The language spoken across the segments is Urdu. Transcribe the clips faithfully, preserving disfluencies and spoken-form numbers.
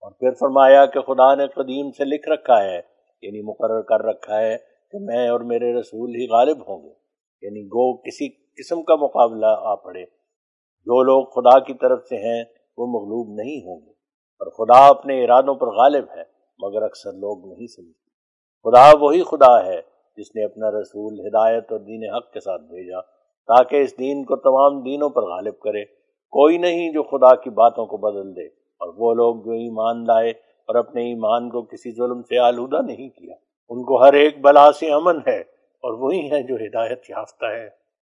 اور پھر فرمایا کہ خدا نے قدیم سے لکھ رکھا ہے، یعنی مقرر کر رکھا ہے کہ میں اور میرے رسول ہی غالب ہوں گے، یعنی گو کسی قسم کا مقابلہ آ پڑے، جو لوگ خدا کی طرف سے ہیں وہ مغلوب نہیں ہوں گے، اور خدا اپنے ارادوں پر غالب ہے، مگر اکثر لوگ نہیں سمجھتے۔ خدا وہی خدا ہے جس نے اپنا رسول ہدایت اور دین حق کے ساتھ بھیجا تاکہ اس دین کو تمام دینوں پر غالب کرے۔ کوئی نہیں جو خدا کی باتوں کو بدل دے، اور وہ لوگ جو ایمان لائے اور اپنے ایمان کو کسی ظلم سے آلودہ نہیں کیا، ان کو ہر ایک بلا سے امن ہے، اور وہی ہے جو ہدایت یافتہ ہے۔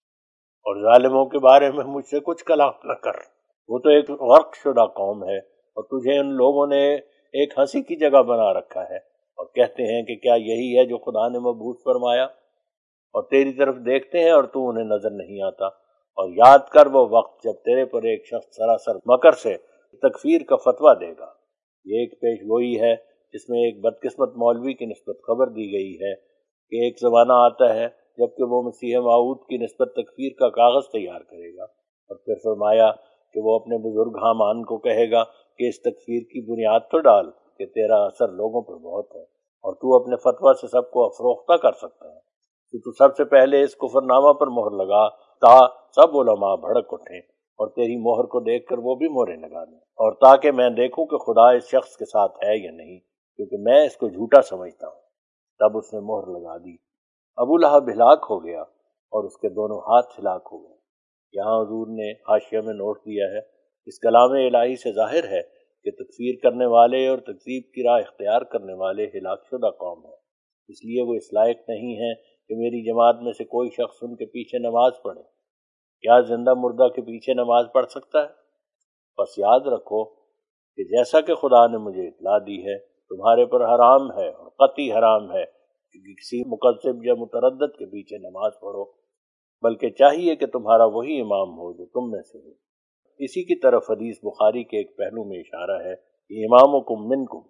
اور ظالموں کے بارے میں مجھ سے کچھ کلام نہ کر، وہ تو ایک غرق شدہ قوم ہے، اور تجھے ان لوگوں نے ایک ہنسی کی جگہ بنا رکھا ہے، اور کہتے ہیں کہ کیا یہی ہے جو خدا نے مبعوث فرمایا، اور تیری طرف دیکھتے ہیں اور تو انہیں نظر نہیں آتا۔ اور یاد کر وہ وقت جب تیرے پر ایک شخص سراسر مکر سے تکفیر کا فتویٰ دے گا۔ یہ ایک پیش گوئی ہے جس میں ایک بدقسمت مولوی کی نسبت خبر دی گئی ہے کہ ایک زمانہ آتا ہے جبکہ وہ مسیح موعود کی نسبت تکفیر کا کاغذ تیار کرے گا، اور پھر فرمایا کہ وہ اپنے بزرگ حامان کو کہے گا کہ اس تکفیر کی بنیاد تو ڈال کہ تیرا اثر لوگوں پر بہت ہے، اور تو اپنے فتویٰ سے سب کو افروختہ کر سکتا ہے، کہ تو سب سے پہلے اس کفر نامہ پر مہر لگا تا سب علماء بھڑک اٹھیں اور تیری مہر کو دیکھ کر وہ بھی مہریں لگا دیں، اور تاکہ میں دیکھوں کہ خدا اس شخص کے ساتھ ہے یا نہیں، کیونکہ میں اس کو جھوٹا سمجھتا ہوں۔ تب اس نے مہر لگا دی۔ ابو لہب ہلاک ہو گیا اور اس کے دونوں ہاتھ ہلاک ہو گئے۔ یہاں حضور نے حاشیہ میں نوٹ دیا ہے، اس کلام الہی سے ظاہر ہے کہ تکفیر کرنے والے اور تکذیب کی راہ اختیار کرنے والے ہلاک شدہ قوم ہیں، اس لیے وہ اس لائق نہیں ہیں کہ میری جماعت میں سے کوئی شخص ان کے پیچھے نماز پڑھے۔ کیا زندہ مردہ کے پیچھے نماز پڑھ سکتا ہے؟ بس یاد رکھو کہ جیسا کہ خدا نے مجھے اطلاع دی ہے، تمہارے پر حرام ہے اور قطعی حرام ہے کہ کسی مکذب یا متردد کے پیچھے نماز پڑھو، بلکہ چاہیے کہ تمہارا وہی امام ہو جو تم میں سے ہو۔ اسی کی طرف حدیث بخاری کے ایک پہلو میں اشارہ ہے کہ امامکم منکم،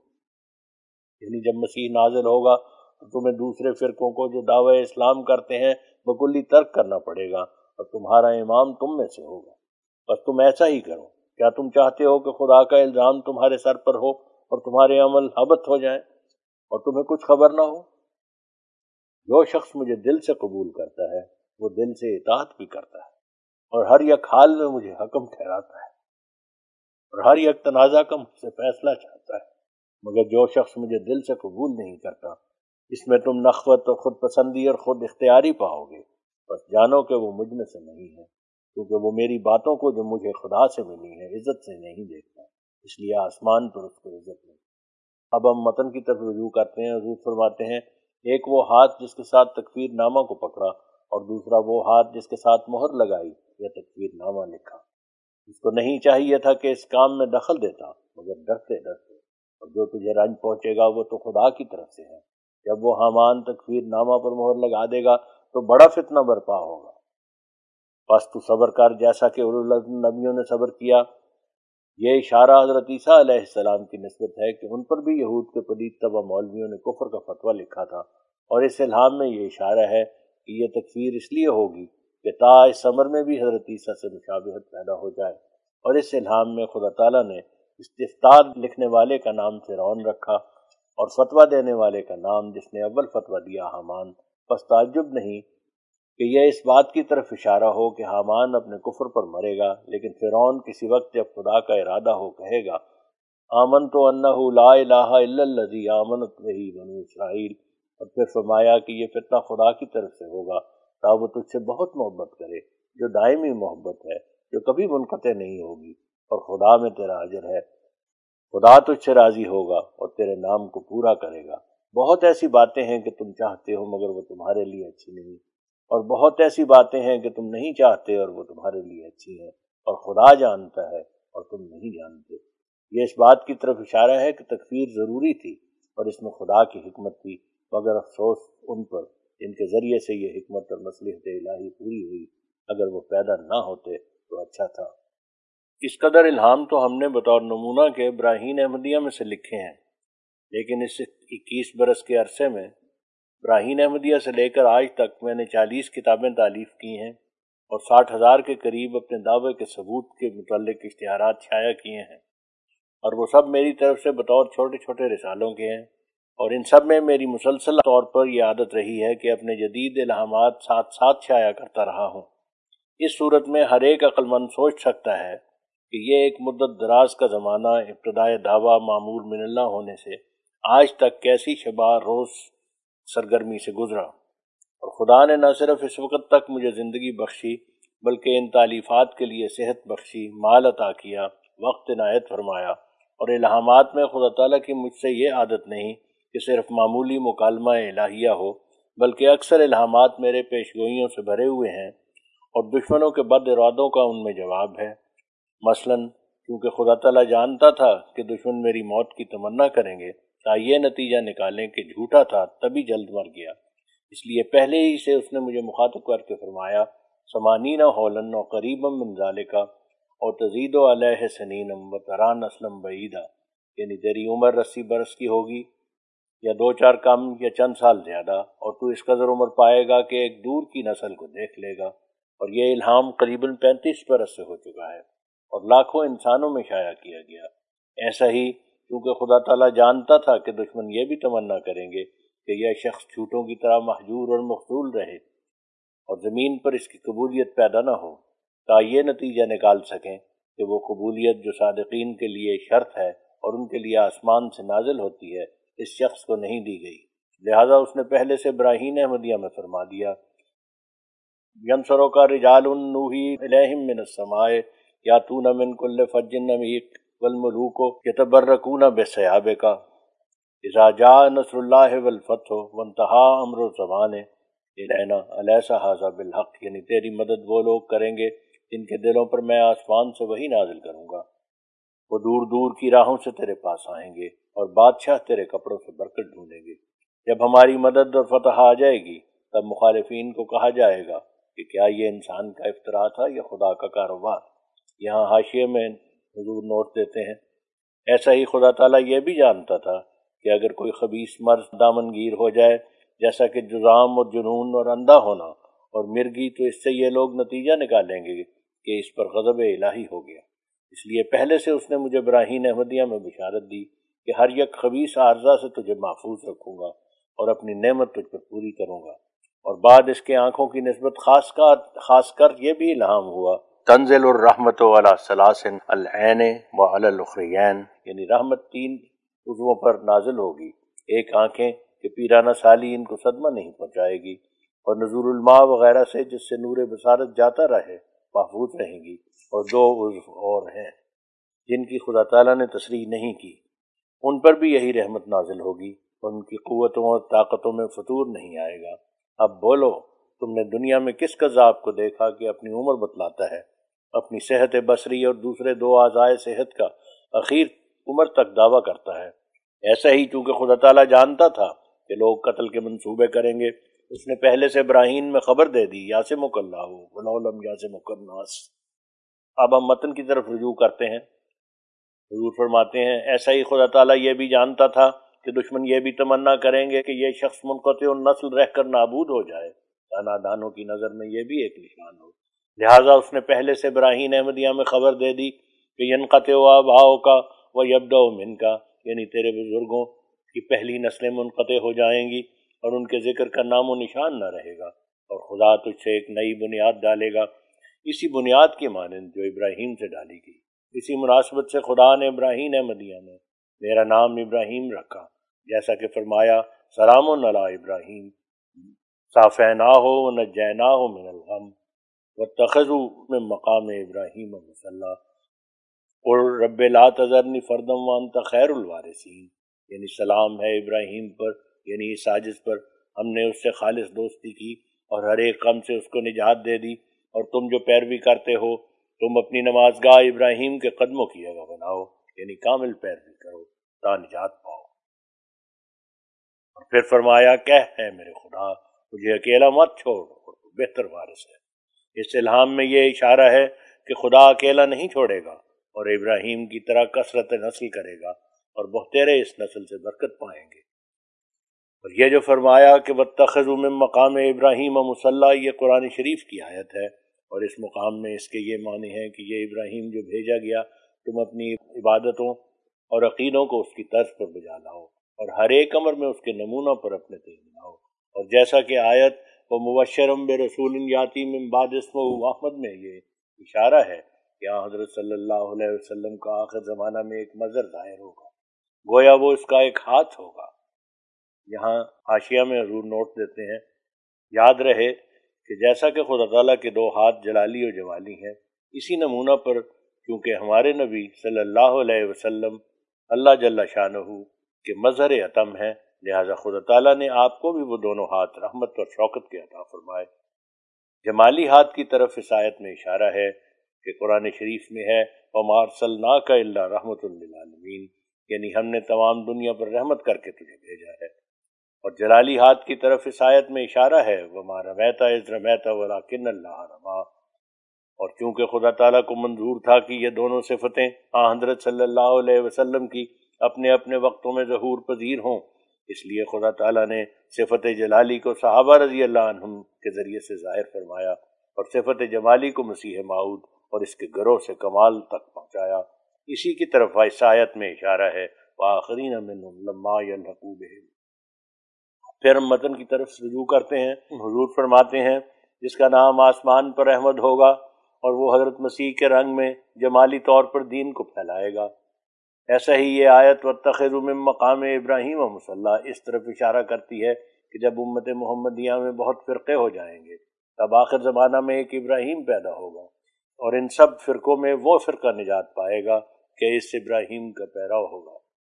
یعنی جب مسیح نازل ہوگا تو تمہیں دوسرے فرقوں کو جو دعوی اسلام کرتے ہیں بکلی ترک کرنا پڑے گا، اور تمہارا امام تم میں سے ہوگا۔ بس تم ایسا ہی کرو۔ کیا تم چاہتے ہو کہ خدا کا الزام تمہارے سر پر ہو اور تمہارے عمل حبط ہو جائیں اور تمہیں کچھ خبر نہ ہو؟ جو شخص مجھے دل سے قبول کرتا ہے وہ دل سے اطاعت بھی کرتا ہے، اور ہر یک حال میں مجھے حکم ٹھہراتا ہے، اور ہر یک تنازع کا مجھ سے فیصلہ چاہتا ہے۔ مگر جو شخص مجھے دل سے قبول نہیں کرتا، اس میں تم نخوت اور خود پسندی اور خود اختیاری پاؤ گے۔ بس جانو کہ وہ مجھ میں سے نہیں ہے، کیونکہ وہ میری باتوں کو جو مجھے خدا سے ملی ہے عزت سے نہیں دیکھتا، اس لیے آسمان پر اس کو عزت نہیں۔ اب ہم متن کی طرف رجوع کرتے ہیں۔ حضور فرماتے ہیں، ایک وہ ہاتھ جس کے ساتھ تکفیر نامہ کو پکڑا، اور دوسرا وہ ہاتھ جس کے ساتھ مہر لگائی یا تکفیر نامہ لکھا۔ اس کو نہیں چاہیے تھا کہ اس کام میں دخل دیتا، مگر ڈرتے ڈرتے، اور جو تجھے رنج پہنچے گا وہ تو خدا کی طرف سے ہے۔ جب وہ حامان تکفیر نامہ پر مہر لگا دے گا تو بڑا فتنہ برپا ہوگا۔ بس تو صبر کر جیسا کہ اولوالعزم نبیوں نے صبر کیا۔ یہ اشارہ حضرت عیسیٰ علیہ السلام کی نسبت ہے کہ ان پر بھی یہود کے پلید طبع مولویوں نے کفر کا فتویٰ لکھا تھا، اور اس الہام میں یہ اشارہ ہے کہ یہ تکفیر اس لیے ہوگی کہ تا اس عمر میں بھی حضرت عیسیٰ سے مشابہت پیدا ہو جائے، اور اس الہام میں خدا تعالیٰ نے استفتاء لکھنے والے کا نام فرعون رکھا اور فتویٰ دینے والے کا نام جس نے اول فتویٰ دیا حامان۔ پس تعجب نہیں کہ یہ اس بات کی طرف اشارہ ہو کہ حامان اپنے کفر پر مرے گا، لیکن فرعون کسی وقت جب خدا کا ارادہ ہو کہے گا آمنت انہ لا الہ الا الذی آمنت بہ بنو اسرائیل، اور پھر فرمایا کہ یہ فتنہ خدا کی طرف سے ہوگا تا وہ تجھ سے بہت محبت کرے، جو دائمی محبت ہے جو کبھی منقطع نہیں ہوگی، اور خدا میں تیرا اجر ہے۔ خدا تجھ سے راضی ہوگا اور تیرے نام کو پورا کرے گا۔ بہت ایسی باتیں ہیں کہ تم چاہتے ہو مگر وہ تمہارے لیے اچھی نہیں، اور بہت ایسی باتیں ہیں کہ تم نہیں چاہتے اور وہ تمہارے لیے اچھی ہیں، اور خدا جانتا ہے اور تم نہیں جانتے۔ یہ اس بات کی طرف اشارہ ہے کہ تکفیر ضروری تھی اور اس میں خدا کی حکمت تھی، مگر افسوس ان پر جن کے ذریعے سے یہ حکمت اور مصلحت الہی پوری ہوئی۔ اگر وہ پیدا نہ ہوتے تو اچھا تھا۔ اس قدر الہام تو ہم نے بطور نمونہ کے براہین احمدیہ میں سے لکھے ہیں، لیکن اس اکیس برس کے عرصے میں براہین احمدیہ سے لے کر آج تک میں نے چالیس کتابیں تالیف کی ہیں اور ساٹھ ہزار کے قریب اپنے دعوے کے ثبوت کے متعلق اشتہارات شائع کیے ہیں۔ اور وہ سب میری طرف سے بطور چھوٹے چھوٹے رسالوں کے ہیں، اور ان سب میں میری مسلسل طور پر یہ عادت رہی ہے کہ اپنے جدید الہامات ساتھ ساتھ شائع کرتا رہا ہوں۔ اس صورت میں ہر ایک عقل مند سوچ سکتا ہے کہ یہ ایک مدت دراز کا زمانہ ابتدائے دعویٰ معمور من اللہ ہونے سے آج تک کیسی شبہ روز سرگرمی سے گزرا، اور خدا نے نہ صرف اس وقت تک مجھے زندگی بخشی بلکہ ان تالیفات کے لیے صحت بخشی، مال عطا کیا، وقت عنایت فرمایا، اور الہامات میں خدا تعالیٰ کی مجھ سے یہ عادت نہیں کہ صرف معمولی مکالمہ الہیہ ہو، بلکہ اکثر الہامات میرے پیشگوئیوں سے بھرے ہوئے ہیں اور دشمنوں کے بد ارادوں کا ان میں جواب ہے۔ مثلاً کیونکہ خدا تعالیٰ جانتا تھا کہ دشمن میری موت کی تمنا کریں گے، تا یہ نتیجہ نکالیں کہ جھوٹا تھا تبھی جلد مر گیا، اس لیے پہلے ہی سے اس نے مجھے مخاطب کر کے فرمایا سمانین ہولن و قریبا من ذالکا اور تزید علیہ سنینم و تران اسلم بعیدا، یعنی تیری عمر اسی برس کی ہوگی یا دو چار کم یا چند سال زیادہ، اور تو اس قدر عمر پائے گا کہ ایک دور کی نسل کو دیکھ لے گا، اور یہ الہام قریباً پینتیس برس سے ہو چکا ہے اور لاکھوں انسانوں میں شائع کیا گیا۔ ایسا ہی کیونکہ خدا تعالیٰ جانتا تھا کہ دشمن یہ بھی تمنا کریں گے کہ یہ شخص جھوٹوں کی طرح محجور اور مخذول رہے اور زمین پر اس کی قبولیت پیدا نہ ہو، تا یہ نتیجہ نکال سکیں کہ وہ قبولیت جو صادقین کے لیے شرط ہے اور ان کے لیے آسمان سے نازل ہوتی ہے اس شخص کو نہیں دی گئی، لہذا اس نے پہلے سے براہین احمدیہ میں فرما دیا ینصروا کا رجال نوحی الیہم من السماء یاتون من کل فج عمیق والملوک یتبرکون بثیابک اذا جاء نصر اللہ والفتح وانتہا امر الزمان الینا الیس ھذا بالحق، یعنی تیری مدد وہ لوگ کریں گے جن کے دلوں پر میں آسمان سے وہی نازل کروں گا، وہ دور دور کی راہوں سے تیرے پاس آئیں گے اور بادشاہ تیرے کپڑوں سے برکت ڈھونڈیں گے۔ جب ہماری مدد اور فتح آ جائے گی تب مخالفین کو کہا جائے گا کہ کیا یہ انسان کا افتراء تھا یا خدا کا کاروبار۔ یہاں حاشیے میں حضور نوٹ دیتے ہیں ایسا ہی خدا تعالیٰ یہ بھی جانتا تھا کہ اگر کوئی خبیث مرض دامنگیر ہو جائے جیسا کہ جذام اور جنون اور اندھا ہونا اور مرگی، تو اس سے یہ لوگ نتیجہ نکالیں گے کہ اس پر غضب الہی ہو گیا۔ اس لیے پہلے سے اس نے مجھے براہین احمدیہ میں بشارت دی کہ ہر یک خبیث عارضہ سے تجھے محفوظ رکھوں گا اور اپنی نعمت تجھ پر پوری کروں گا۔ اور بعد اس کے آنکھوں کی نسبت خاص کا خاص کر یہ بھی الہام ہوا تنزل الرحمت علی ثلاث العین وعلی الاخرین، یعنی رحمت تین عضووں پر نازل ہوگی، ایک آنکھیں کہ پیرانہ سالی ان کو صدمہ نہیں پہنچائے گی، اور نزول الماء وغیرہ سے جس سے نور بصارت جاتا رہے محفوظ رہیں گی، اور دو عضو اور ہیں جن کی خدا تعالیٰ نے تصریح نہیں کی، ان پر بھی یہی رحمت نازل ہوگی اور ان کی قوتوں اور طاقتوں میں فطور نہیں آئے گا۔ اب بولو تم نے دنیا میں کس کذاب کو دیکھا کہ اپنی عمر بتلاتا ہے، اپنی صحت بصری اور دوسرے دو اعضائے صحت کا اخیر عمر تک دعویٰ کرتا ہے؟ ایسا ہی چونکہ خدا تعالیٰ جانتا تھا کہ لوگ قتل کے منصوبے کریں گے، اس نے پہلے سے ابراہیم میں خبر دے دی یاسمک اللہ ولو لم یاسمک الناس۔ اب ہم متن کی طرف رجوع کرتے ہیں۔ حضور فرماتے ہیں ایسا ہی خدا تعالیٰ یہ بھی جانتا تھا کہ دشمن یہ بھی تمنا کریں گے کہ یہ شخص منقطع النسل رہ کر نابود ہو جائے، نادانوں کی نظر میں یہ بھی ایک نشان ہو، لہٰذا اس نے پہلے سے براہین احمدیہ میں خبر دے دی کہ ینقطع آباؤ کا و یبدأ من کا، یعنی تیرے بزرگوں کی پہلی نسلیں منقطع ہو جائیں گی اور ان کے ذکر کا نام و نشان نہ رہے گا، اور خدا تجھ سے ایک نئی بنیاد ڈالے گا، اسی بنیاد کی مانند جو ابراہیم سے ڈالی گئی۔ اسی مناسبت سے خدا نے ابراہیم احمدیہ میں میرا نام ابراہیم رکھا، جیسا کہ فرمایا سلام علی ابراہیم صافیناہ و نجیناہ من الغم واتخذوا من مقام ابراہیم مصلی قل رب لا تذرنی فردا وانت خیر الوارثین، یعنی سلام ہے ابراہیم پر، یعنی اس عاجز پر ہم نے اس سے خالص دوستی کی اور ہر ایک غم سے اس کو نجات دے دی، اور تم جو پیروی کرتے ہو تم اپنی نماز گاہ ابراہیم کے قدموں کی جگہ بناؤ، یعنی کامل پیروی کرو تا نجات پاؤ۔ اور پھر فرمایا کہہ ہے میرے خدا مجھے اکیلا مت چھوڑ اور تو بہتر وارث ہے۔ اس الہام میں یہ اشارہ ہے کہ خدا اکیلا نہیں چھوڑے گا اور ابراہیم کی طرح کثرت نسل کرے گا اور بہتیرے اس نسل سے برکت پائیں گے۔ اور یہ جو فرمایا کہ واتخذوا من مقام ابراہیم مصلی، یہ قرآن شریف کی آیت ہے، اور اس مقام میں اس کے یہ معنی ہیں کہ یہ ابراہیم جو بھیجا گیا تم اپنی عبادتوں اور عقیدوں کو اس کی طرز پر بجا لاؤ، اور ہر ایک امر میں اس کے نمونوں پر اپنے تیز بناؤ۔ اور جیسا کہ آیت و مبشرم برسول یاتی من بعد اسمہ احمد میں یہ اشارہ ہے کہ یہاں حضرت صلی اللہ علیہ وسلم کا آخر زمانہ میں ایک مظہر ظاہر ہوگا، گویا وہ اس کا ایک ہاتھ ہوگا۔ یہاں حاشیہ میں حضور نوٹ دیتے ہیں، یاد رہے کہ جیسا کہ خدا تعالیٰ کے دو ہاتھ جلالی و جمالی ہیں، اسی نمونہ پر کیونکہ ہمارے نبی صلی اللہ علیہ وسلم اللہ جل شانہ کے مظہر اتم ہیں، لہذا خدا تعالیٰ نے آپ کو بھی وہ دونوں ہاتھ رحمت اور شوقت کے عطا فرمائے۔ جمالی ہاتھ کی طرف اس آیت میں اشارہ ہے کہ قرآن شریف میں ہے وَمَا أَرْسَلْنَاكَ إِلَّا رَحْمَةً لِّلْعَالَمِينَ، یعنی ہم نے تمام دنیا پر رحمت کر کے تجھے بھیجا ہے۔ اور جلالی ہاتھ کی طرف اس آیت میں اشارہ ہے وَمَا رَمَيْتَ إِذْ رَمَيْتَ وَلَٰكِنَّ اللَّهَ رَمَىٰ، اور چونکہ خدا تعالیٰ کو منظور تھا کہ یہ دونوں صفتیں آن حضرت صلی اللہ علیہ وسلم کی اپنے اپنے وقتوں میں ظہور پذیر ہوں، اس لیے خدا تعالیٰ نے صفت جلالی کو صحابہ رضی اللہ عنہم کے ذریعے سے ظاہر فرمایا، اور صفت جمالی کو مسیح موعود اور اس کے گروہ سے کمال تک پہنچایا۔ اسی کی طرف اس آیت میں اشارہ ہے وَآخَرِينَ مِنْهُمْ لَمَّا يَلْحَقُوا بِهِمْ۔ پھر ہم متن کی طرف رجوع کرتے ہیں۔ حضور فرماتے ہیں جس کا نام آسمان پر احمد ہوگا اور وہ حضرت مسیح کے رنگ میں جمالی طور پر دین کو پھیلائے گا۔ ایسا ہی یہ آیت وَاتَّخِذُوا مِن مقام ابراہیم مصلی اس طرف اشارہ کرتی ہے کہ جب امت محمدیہ میں بہت فرقے ہو جائیں گے تب آخر زمانہ میں ایک ابراہیم پیدا ہوگا، اور ان سب فرقوں میں وہ فرقہ نجات پائے گا کہ اس ابراہیم کا پیرو ہوگا۔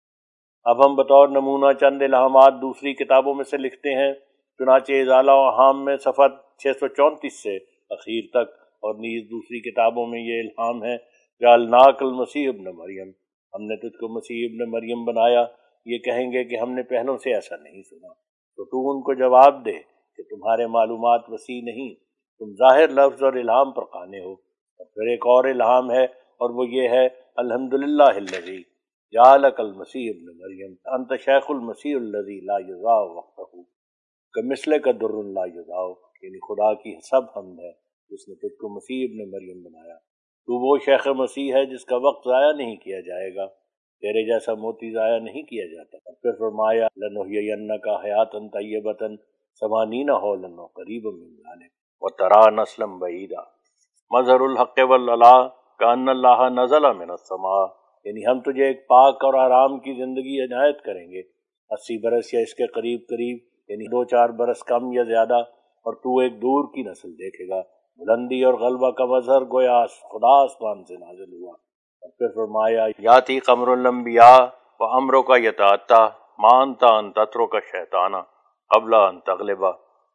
اب ہم بطور نمونہ چند الہامات دوسری کتابوں میں سے لکھتے ہیں، چنانچہ ازالہ و احام میں صفحہ چھ سو چونتیس سے اخیر تک، اور نیز دوسری کتابوں میں یہ الہام ہے جعلناک المسیح ابن مریم، ہم نے تجھ کو مسیح ابن مریم بنایا۔ یہ کہیں گے کہ ہم نے پہلوں سے ایسا نہیں سنا، تو تو ان کو جواب دے کہ تمہارے معلومات وسیع نہیں، تم ظاہر لفظ اور الہام پر قانے ہو۔ اور پھر ایک اور الہام ہے، اور وہ یہ ہے الحمدللہ الذی جعلک المسیح ابن مریم انت شیخ المسیح الذی لا یضاع وقتہ کمثلک در لا یضاع، یعنی خدا کی سب حمد ہے جس نے تجھ کو مسیح ابن مریم بنایا، تو وہ شیخ مسیح ہے جس کا وقت ضائع نہیں کیا جائے گا، تیرے جیسا موتی ضائع نہیں کیا جاتا۔ اور پھر فرمایا لنحیینک حیاتا طیبۃ ثمانین حولا قریبا من ذلک وترى نسلا بعیدا مظہر الحق والعلا کأن اللہ نزل من السماء، یعنی ہم تجھے ایک پاک اور آرام کی زندگی عنایت کریں گے، اسی برس یا اس کے قریب قریب، یعنی دو چار برس کم یا زیادہ، اور تو ایک دور کی نسل دیکھے گا۔ بلندی اور غلبہ کا مظہر گویا خدا آسمان سے نازل ہوا۔ اور پھر فرمایا یاتی قمر الانبیاء و امرو کا یتعطا ما انت ان تترک شیطانا قبل ان تغلبا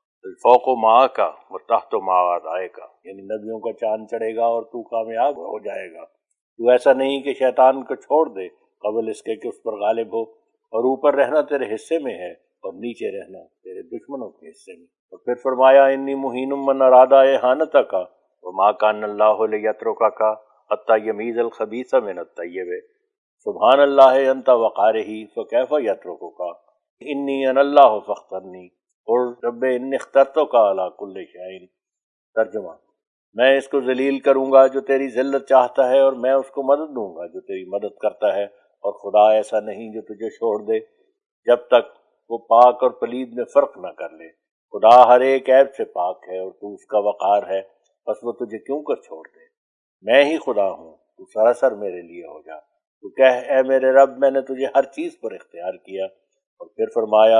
الفوق معاک و تحت ما اعدائک، یعنی نبیوں کا چاند چڑھے گا اور تو کامیاب ہو جائے گا، تو ایسا نہیں کہ شیطان کو چھوڑ دے قبل اس کے کہ اس پر غالب ہو، اور اوپر رہنا تیرے حصے میں ہے اور نیچے رہنا تیرے دشمنوں کے حصے میں۔ اور پھر فرمایا انی مہین من ارادہ احانتک وما کان اللہ لیترکک حتی یمیز الخبیث من الطیب سبحان اللہ انت وقارہ فکیف یترکک انی انا اللہ فاخترنی قل رب انی اخترتک علی کل شیء۔ ترجمہ، میں اس کو ذلیل کروں گا جو تیری ذلت چاہتا ہے، اور میں اس کو مدد دوں گا جو تیری مدد کرتا ہے، اور خدا ایسا نہیں جو تجھے چھوڑ دے جب تک وہ پاک اور پلید میں فرق نہ کر لے۔ خدا ہر ایک عیب سے پاک ہے اور تو اس کا وقار ہے، بس وہ تجھے کیوں کر چھوڑ دے؟ میں ہی خدا ہوں، تو سراسر میرے لیے ہو جا۔ تو کہہ اے میرے رب میں نے تجھے ہر چیز پر اختیار کیا۔ اور پھر فرمایا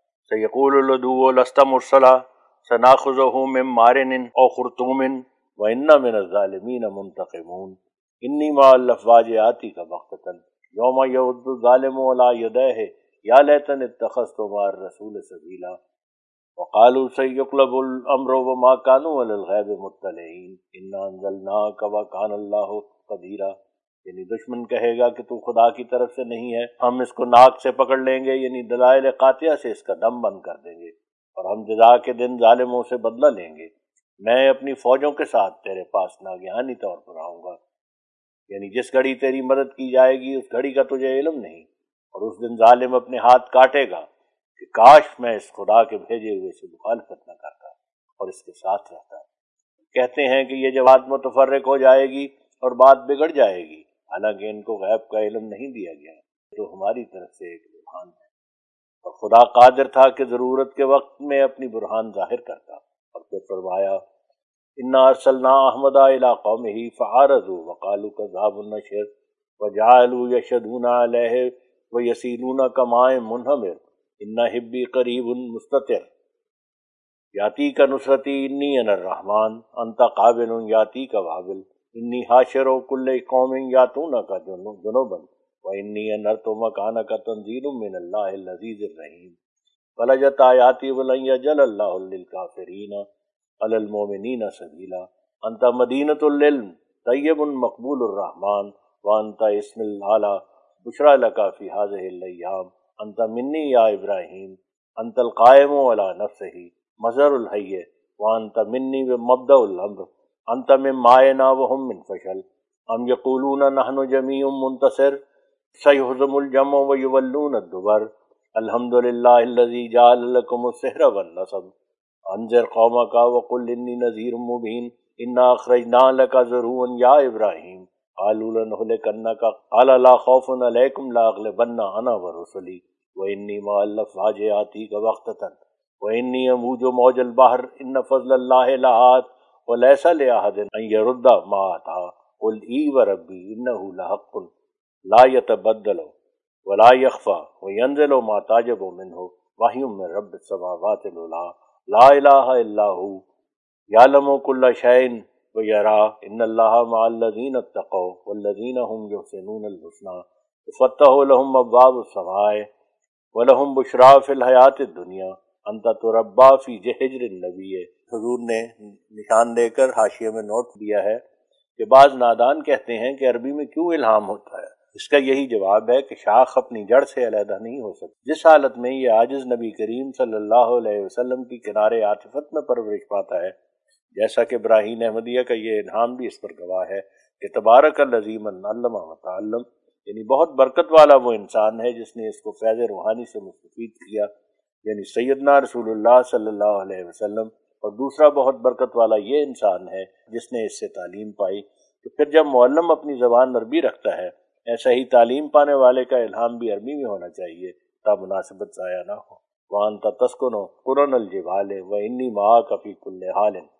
سیقول العدو لست مرسلا سناخذہ من مارن او خرطوم وَإِنَّ مِنَ الظَّالِمِينَ مُنْتَقِمُونَ إِنِّي مَعَ الْأَفْوَاجِ آتِيكَ بَغْتَةً يَوْمَ يَوَدُّ الظَّالِمُ عَلَىٰ يَدَيْهِ يَا لَيْتَنِي اتَّخَذْتُ مَعَ الرَّسُولِ سَبِيلًا وَقَالُوا سَيُقْلَبُ الْأَمْرُ وَمَا كَانُوا عَلَى الْغَيْبِ مُطَّلِعِينَ إِنَّا أَنزَلْنَاكَ وَكَانَ اللَّهُ قَدِيرًا، یعنی دشمن کہے گا کہ تو خدا کی طرف سے نہیں ہے، ہم اس کو ناک سے پکڑ لیں گے، یعنی دلائل قاطعہ سے اس کا دم بند کر دیں گے، اور ہم جزا کے دن ظالموں سے بدلہ لیں گے۔ میں اپنی فوجوں کے ساتھ تیرے پاس ناگہانی طور پر آؤں گا، یعنی جس گھڑی تیری مدد کی جائے گی اس گھڑی کا تجھے علم نہیں، اور اس دن ظالم اپنے ہاتھ کاٹے گا کہ کاش میں اس خدا کے بھیجے ہوئے سے مخالفت نہ کرتا اور اس کے ساتھ رہتا۔ کہتے ہیں کہ یہ جماعت متفرق ہو جائے گی اور بات بگڑ جائے گی، حالانکہ ان کو غیب کا علم نہیں دیا گیا، تو ہماری طرف سے ایک برہان ہے۔ اور خدا قادر تھا کہ ضرورت کے وقت میں اپنی برہان ظاہر کرتا، اور پھر فرمایا انا ارسلنا احمد الی قومہ فعارضوا وقالوا کذاب النشر وجعلوا یشهدون علیہ ویسیلون کماء منہمر ان حبی قریب مستتر یاتی کا نصرتی انی انا الرحمن انت قابل یاتی کا وابل انی حاشر کل قوم یاتون کا جنوبا وانی انرت مکانک تنزیل من اللہ العزیز الرحیم فلجت آیاتی ولن یجعل اللہ للکافرین علی المؤمنین سبیلا انت مدینۃ العلم طیب مقبول الرحمن وانت اسم العلی بشرا لک فی هذه الایام انت منی یا ابراہیم انت القائم علی نفسہ مظہر الحی وانت منی ومبدأ الامر انت من مائنا وهم من فشل ام یقولون نحن جمیع منتصر سیہزم الجمع ویولون الدبر الحمد للہ الذی جعل لکم السحر والنصب انذر قومک وقل انی نذیر مبین انا اخرجنا لک زرعا یا ابراہیم قالوا لنہلکنک قال لا خوف علیکم لاغلبن انا ورسلی وانی مع الافواج آتیک بغتۃ وانی اموج موج البحر ان فضل اللہ لآت ولیس لأحد ان یرد ما آتا قل ای وربی انہ لحق لا یتبدل ولا یخفى وینزل ما تعجب منہ وحی من رب السماوات العلی لا الہ الا ہو یعلم کل شیء ویرا ان اللہ مع الذین اتقوا والذین هم یحسنون الحسنی یفتح لهم ابواب السماء ولہم بشرا فی الحیاۃ الدنیا انت تربا فی حجر النبی۔ حضور نے نشان دے کر حاشیے میں نوٹ دیا ہے کہ بعض نادان کہتے ہیں کہ عربی میں کیوں الہام ہوتا ہے۔ اس کا یہی جواب ہے کہ شاخ اپنی جڑ سے علیحدہ نہیں ہو سکتی۔ جس حالت میں یہ عاجز نبی کریم صلی اللہ علیہ وسلم کی کنارے عاطفت میں پرورش پاتا ہے، جیسا کہ براہین احمدیہ کا یہ الہام بھی اس پر گواہ ہے کہ تبارک الذی من علم وتعلم، یعنی بہت برکت والا وہ انسان ہے جس نے اس کو فیض روحانی سے مستفید کیا، یعنی سیدنا رسول اللہ صلی اللہ علیہ وسلم، اور دوسرا بہت برکت والا یہ انسان ہے جس نے اس سے تعلیم پائی۔ تو پھر جب معلم اپنی زبان عربی رکھتا ہے، ایسا ہی تعلیم پانے والے کا الہام بھی عربی میں ہونا چاہیے تا مناسبت ضائع نہ ہو۔ وَأَنْتَ تَسْكُنُ قُرَنَ الْجِبَالِ وَإِنِّي مَعَكَ فِي كُلِّ حَالٍ